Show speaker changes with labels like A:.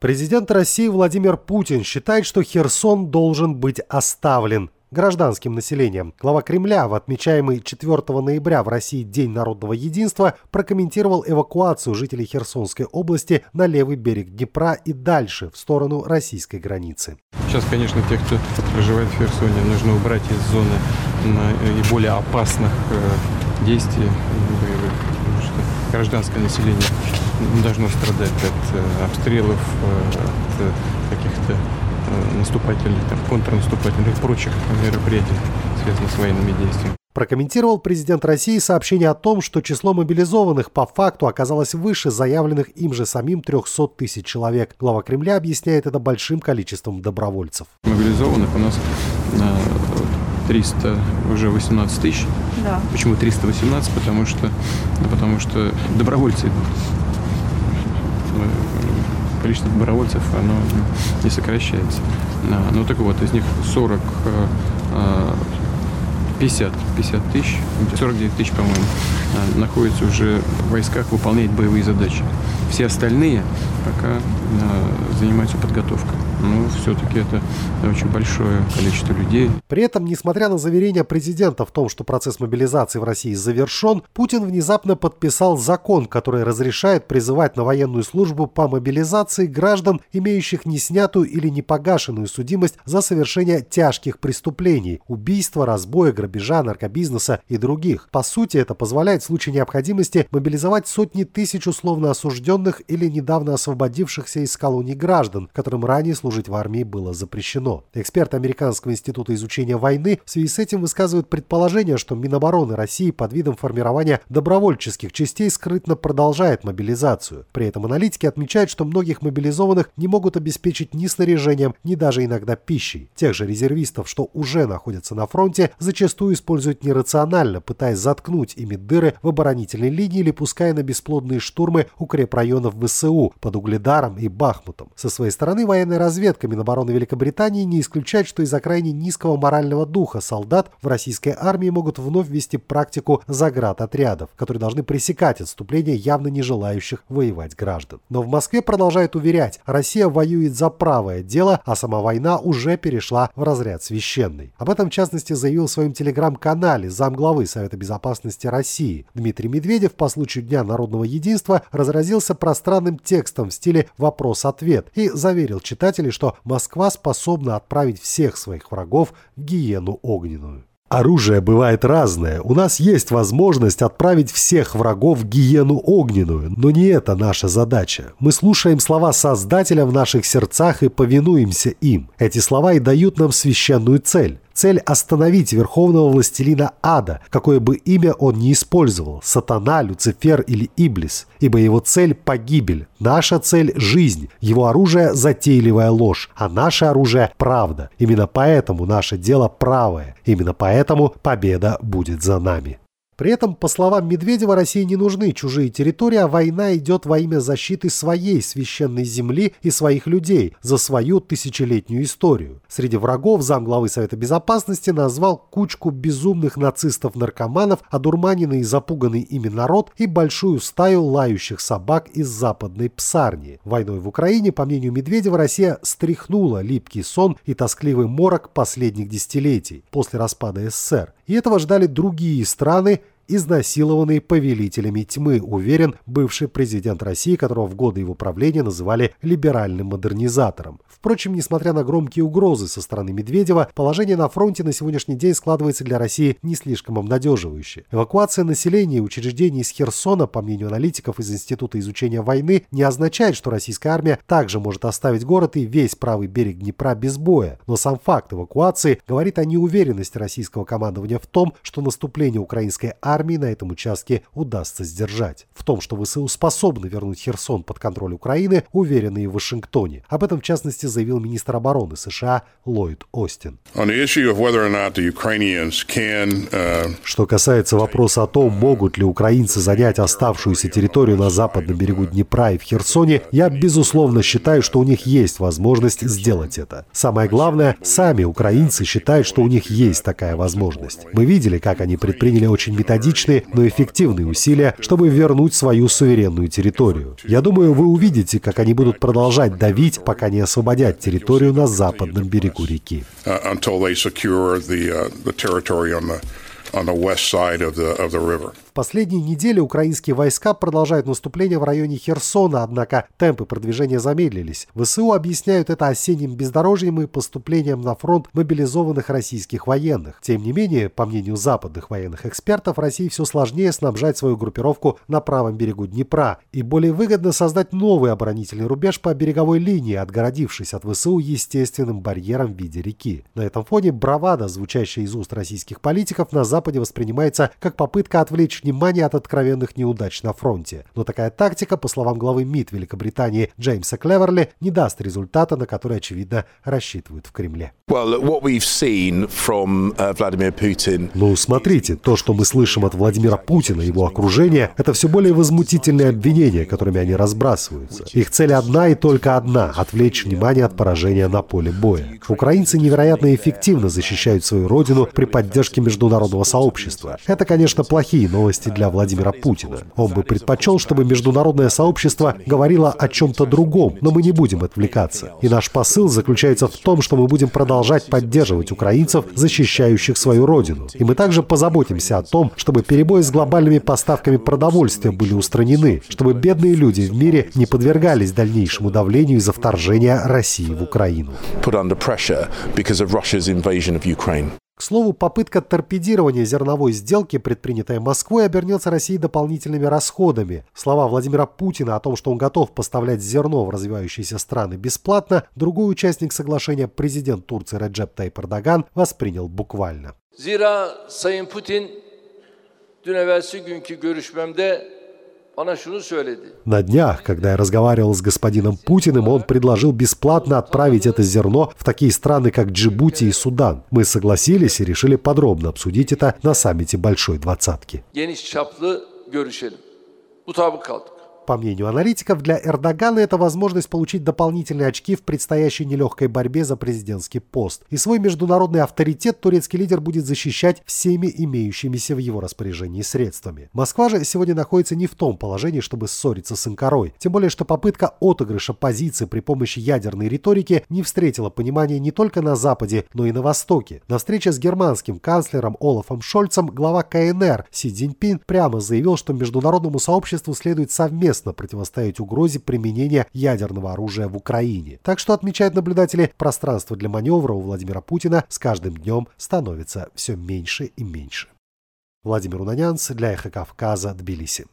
A: Президент России Владимир Путин считает, что Херсон должен быть оставлен гражданским населением. Глава Кремля в отмечаемый 4 ноября в России День народного единства прокомментировал эвакуацию жителей Херсонской области на левый берег Днепра и дальше, в сторону российской границы.
B: Сейчас, конечно, тех, кто проживает в Херсоне, нужно убрать из зоны и более опасных действий боевых, потому что гражданское население не должно страдать от обстрелов, от каких-то наступательных, контрнаступательных и прочих мероприятий, связанных с военными действиями.
A: Прокомментировал президент России сообщение о том, что число мобилизованных по факту оказалось выше заявленных им же самим 300 тысяч человек. Глава Кремля объясняет это большим количеством добровольцев.
B: Мобилизованных у нас 318 тысяч. Да. Почему 318? Потому что добровольцы идут. Количество добровольцев, оно не сокращается. Ну так вот, из них 50 тысяч, 49 тысяч, по-моему, находятся уже в войсках, выполняют боевые задачи. Все остальные пока занимаются подготовкой. Но все-таки это очень большое количество людей.
A: При этом, несмотря на заверения президента в том, что процесс мобилизации в России завершен, Путин внезапно подписал закон, который разрешает призывать на военную службу по мобилизации граждан, имеющих неснятую или непогашенную судимость за совершение тяжких преступлений – убийства, разбоя, грабежа, наркобизнеса и других. По сути, это позволяет в случае необходимости мобилизовать сотни тысяч условно осужденных или недавно освободившихся из колоний граждан, которым ранее служить в армии было запрещено. Эксперты Американского института изучения войны в связи с этим высказывают предположение, что Минобороны России под видом формирования добровольческих частей скрытно продолжает мобилизацию. При этом аналитики отмечают, что многих мобилизованных не могут обеспечить ни снаряжением, ни даже иногда пищей. Тех же резервистов, что уже находятся на фронте, зачастую используют нерационально, пытаясь заткнуть ими дыры в оборонительной линии или пуская на бесплодные штурмы укрепрайонов ВСУ под Угледаром и Бахмутом. Со своей стороны, военная разведка Минобороны Великобритании не исключает, что из-за крайне низкого морального духа солдат в российской армии могут вновь ввести практику заградотрядов, которые должны пресекать отступление явно не желающих воевать граждан. Но в Москве продолжают уверять, Россия воюет за правое дело, а сама война уже перешла в разряд священный. Об этом, в частности, заявил в своем телеграм-канале замглавы Совета Безопасности России. Дмитрий Медведев по случаю Дня народного единства разразился пространным текстом в стиле «вопрос-ответ» и заверил читателей, что Москва способна отправить всех своих врагов в гиену огненную. Оружие бывает разное. У нас есть возможность отправить всех врагов в гиену огненную, но не это наша задача. Мы слушаем слова Создателя в наших сердцах и повинуемся им. Эти слова и дают нам священную цель. Цель остановить верховного властелина ада, какое бы имя он ни использовал, сатана, Люцифер или Иблис, ибо его цель – погибель, наша цель – жизнь, его оружие – затейливая ложь, а наше оружие – правда. Именно поэтому наше дело правое, именно поэтому победа будет за нами. При этом, по словам Медведева, России не нужны чужие территории, а война идет во имя защиты своей священной земли и своих людей за свою тысячелетнюю историю. Среди врагов замглавы Совета Безопасности назвал кучку безумных нацистов-наркоманов, одурманенный и запуганный ими народ и большую стаю лающих собак из западной Псарни. Войной в Украине, по мнению Медведева, Россия стряхнула липкий сон и тоскливый морок последних десятилетий после распада СССР. И этого ждали другие страны, изнасилованный повелителями тьмы, уверен бывший президент России, которого в годы его правления называли либеральным модернизатором. Впрочем, несмотря на громкие угрозы со стороны Медведева, положение на фронте на сегодняшний день складывается для России не слишком обнадеживающе. Эвакуация населения и учреждений из Херсона, по мнению аналитиков из Института изучения войны, не означает, что российская армия также может оставить город и весь правый берег Днепра без боя. Но сам факт эвакуации говорит о неуверенности российского командования в том, что наступление украинской армии на этом участке удастся сдержать. В том, что ВСУ способны вернуть Херсон под контроль Украины, уверены и в Вашингтоне. Об этом, в частности, заявил министр обороны США Ллойд Остин. Что касается вопроса о том, могут ли украинцы занять оставшуюся территорию на западном берегу Днепра и в Херсоне, я, безусловно, считаю, что у них есть возможность сделать это. Самое главное, сами украинцы считают, что у них есть такая возможность. Мы видели, как они предприняли очень методичные методичные, но эффективные усилия, чтобы вернуть свою суверенную территорию. Я думаю, вы увидите, как они будут продолжать давить, пока не освободят территорию на западном берегу реки. В последние недели украинские войска продолжают наступление в районе Херсона, однако темпы продвижения замедлились. ВСУ объясняют это осенним бездорожьем и поступлением на фронт мобилизованных российских военных. Тем не менее, по мнению западных военных экспертов, России все сложнее снабжать свою группировку на правом берегу Днепра и более выгодно создать новый оборонительный рубеж по береговой линии, отгородившись от ВСУ естественным барьером в виде реки. На этом фоне бравада, звучащая из уст российских политиков, на Западе воспринимается как попытка отвлечь внимание от откровенных неудач на фронте. Но такая тактика, по словам главы МИД Великобритании Джеймса Клеверли, не даст результата, на который, очевидно, рассчитывают в Кремле. Ну, смотрите, то, что мы слышим от Владимира Путина и его окружения, это все более возмутительные обвинения, которыми они разбрасываются. Их цель одна и только одна – отвлечь внимание от поражения на поле боя. Украинцы невероятно эффективно защищают свою родину при поддержке международного сообщества. Это, конечно, плохие новости для Владимира Путина. Он бы предпочел, чтобы международное сообщество говорило о чем-то другом, но мы не будем отвлекаться. И наш посыл заключается в том, что мы будем продолжать поддерживать украинцев, защищающих свою родину. И мы также позаботимся о том, чтобы перебои с глобальными поставками продовольствия были устранены, чтобы бедные люди в мире не подвергались дальнейшему давлению из-за вторжения России в Украину. К слову, попытка торпедирования зерновой сделки, предпринятая Москвой, обернется России дополнительными расходами. Слова Владимира Путина о том, что он готов поставлять зерно в развивающиеся страны бесплатно, другой участник соглашения, президент Турции Реджеп Тайип Эрдоган, воспринял буквально.
C: Zira Sayın Putin dün evvelsi günkü görüşmemde
A: На днях, когда я разговаривал с господином Путиным, он предложил бесплатно отправить это зерно в такие страны, как Джибути и Судан. Мы согласились и решили подробно обсудить это на саммите Большой Двадцатки. По мнению аналитиков, для Эрдогана это возможность получить дополнительные очки в предстоящей нелегкой борьбе за президентский пост. И свой международный авторитет турецкий лидер будет защищать всеми имеющимися в его распоряжении средствами. Москва же сегодня находится не в том положении, чтобы ссориться с Анкарой. Тем более, что попытка отыгрыша позиции при помощи ядерной риторики не встретила понимания не только на Западе, но и на Востоке. На встрече с германским канцлером Олафом Шольцем глава КНР Си Цзиньпин прямо заявил, что международному сообществу следует совместно противостоять угрозе применения ядерного оружия в Украине. Так что, отмечают наблюдатели, пространство для маневра у Владимира Путина с каждым днем становится все меньше и меньше. Владимир Унанянц для Эхо Кавказа, Тбилиси.